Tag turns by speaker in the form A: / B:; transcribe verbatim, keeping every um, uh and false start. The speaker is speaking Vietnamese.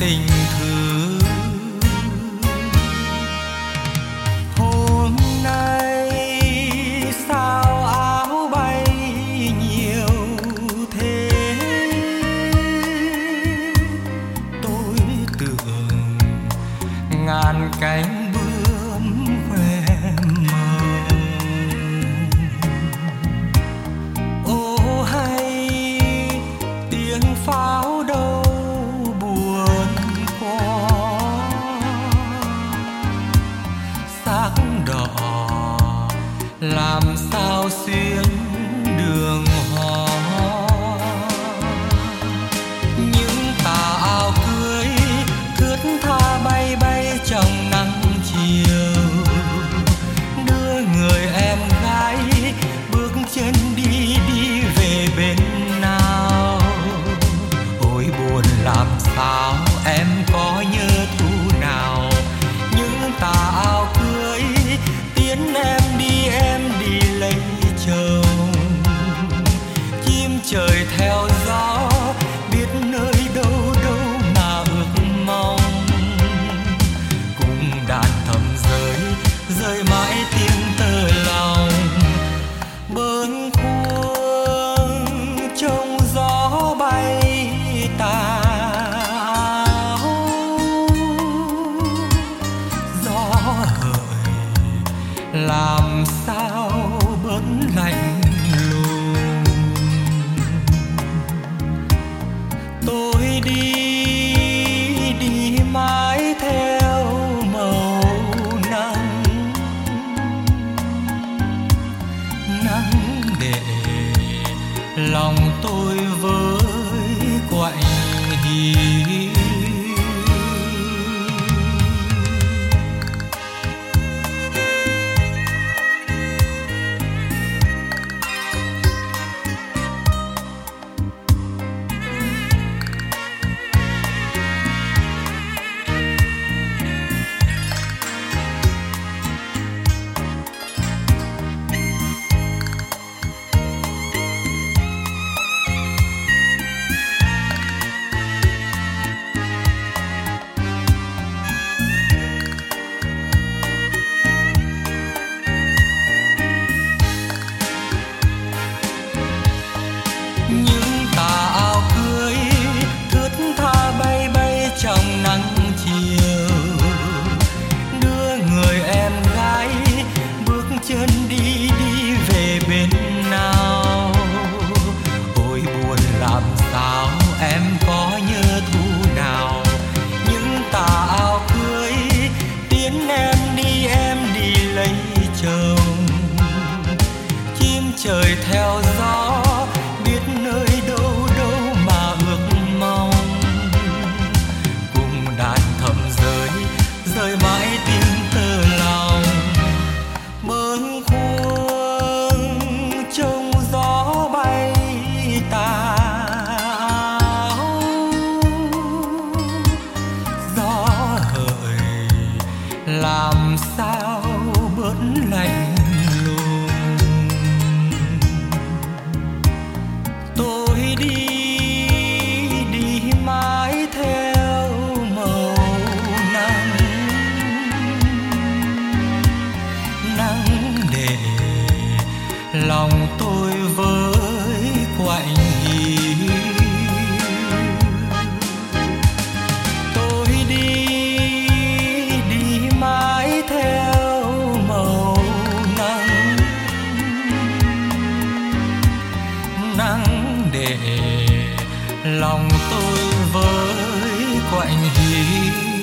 A: tình thương. Hôm nay sao áo bay nhiều thế, tôi tưởng ngàn cánh bướm khoe màu. Ô hay tiếng pháo đâu buồn quá, sắc đỏ làm sao xuyên đường hoa. Những tà áo cưới thướt tha bay bay trong nắng chiều, đưa người em gái bước chân đi đi về bên nào. Ôi buồn làm sao em có nhớ thu nào, những tà áo cưới tiến em đi em đi lấy chồng. Chim trời theo gió biết nơi đâu đâu mà ước mong, cùng đàn thầm rơi rơi mãi tiếng tơ lòng. Bâng khuâng trong gió bay tà áo, gió hời làm sao bớt lạnh lùng. Tôi đi đi mãi theo màu nắng, nắng để lòng tôi với quạnh hiu. Những tà áo cưới thướt tha bay bay trong nắng chiều, đưa người em gái bước chân đi đi về bên nào. Ôi buồn làm sao em có nhớ thu nào, những tà áo cưới tiến em đi em đi lấy chồng. Chim trời theo gió biết nơi đâu đâu mà ước mong, cùng đàn thầm rơi rơi mãi tiếng tơ lòng. Bâng khuâng trong gió bay tà áo, gió hời làm sao bớt lạnh lùng. Tôi đi đi mãi theo màu nắng, nắng để lòng tôi với quạnh hiu. Tôi đi đi mãi theo màu nắng, nắng để lòng tôi với quạnh hiu.